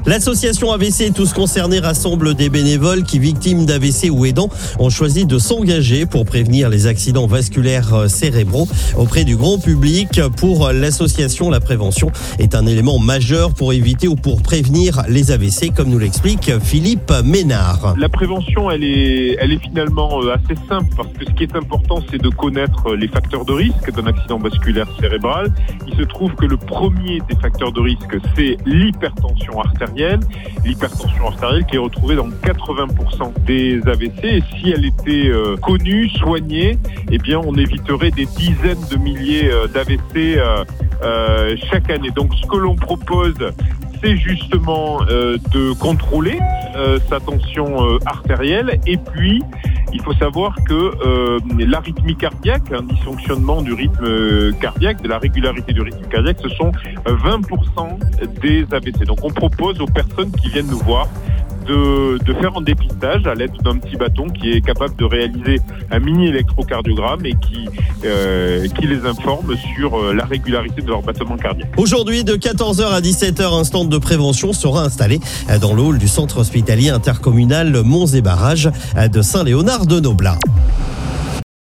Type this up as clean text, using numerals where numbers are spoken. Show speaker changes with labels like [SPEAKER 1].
[SPEAKER 1] L'association AVC Tous Concernés rassemble des bénévoles qui, victimes d'AVC ou aidants, ont choisi de s'engager pour prévenir les accidents vasculaires cérébraux auprès du grand public. Pour l'association, la prévention est un élément majeur pour éviter ou pour prévenir les AVC, comme nous l'explique Philippe Ménard.
[SPEAKER 2] La prévention, elle est finalement assez simple parce que ce qui est important, c'est de connaître les facteurs de risque d'un accident vasculaire cérébral. Il se trouve que le premier des facteurs de risque, c'est l'hypertension artérielle. L'hypertension artérielle qui est retrouvée dans 80% des AVC. Et si elle était connue, soignée, eh bien, on éviterait des dizaines de milliers d'AVC chaque année. Donc, ce que l'on propose, c'est justement de contrôler sa tension artérielle. Et puis, il faut savoir que l'arythmie cardiaque, un dysfonctionnement du rythme cardiaque, de la régularité du rythme cardiaque, ce sont 20% des AVC. Donc on propose aux personnes qui viennent nous voir de faire un dépistage à l'aide d'un petit bâton qui est capable de réaliser un mini électrocardiogramme et qui les informe sur la régularité de leur battement cardiaque.
[SPEAKER 1] Aujourd'hui, de 14h à 17h, un stand de prévention sera installé dans le hall du centre hospitalier intercommunal Monts et Barrages de Saint-Léonard de Noblat.